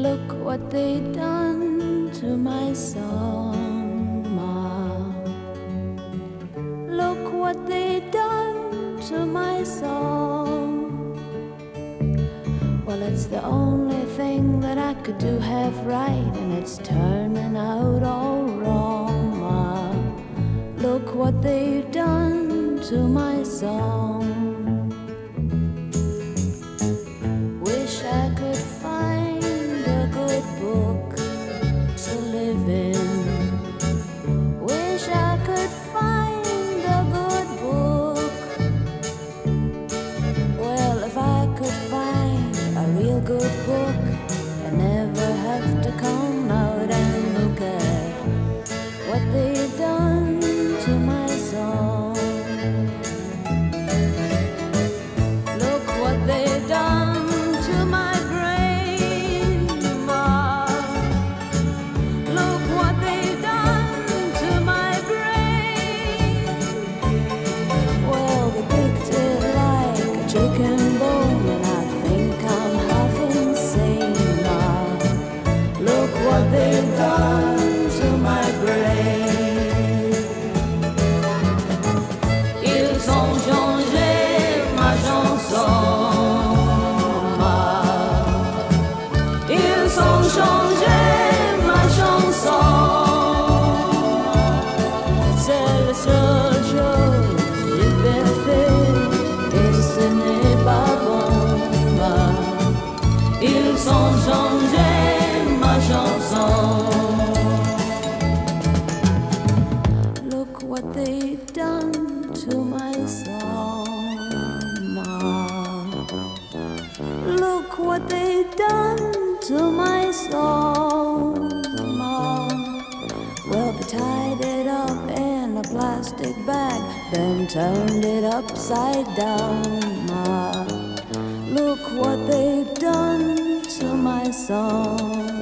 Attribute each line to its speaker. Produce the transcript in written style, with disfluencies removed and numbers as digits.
Speaker 1: Look what they done to my song, Ma. Look what they done to my song. Well, it's the only thing that I could do half right, and it's turning out all wrong, Ma. Look what they've done to my song. Wish I could find a good book to live in. Wish I could find a good book. Well, if I could find a real good book, I'd never have to come out and look at what they've done to my song. Look what they've done to my brain, Ma. Look what they've done to my brain. Well, they picked it like a chicken bone, and I think I'm half insane, Ma. Look what they've done to my brain. Ils ont changé ma chanson. Ils ont changé ma chanson. C'est la seule chose que j'ai bien fait, et ce n'est pas bon. Ils ont changé ma chanson. Look what they've done to my song, Ma. Look what they've done to my song, Ma. Well, they tied it up in a plastic bag, then turned it upside down, Ma. Look what they've done to my song.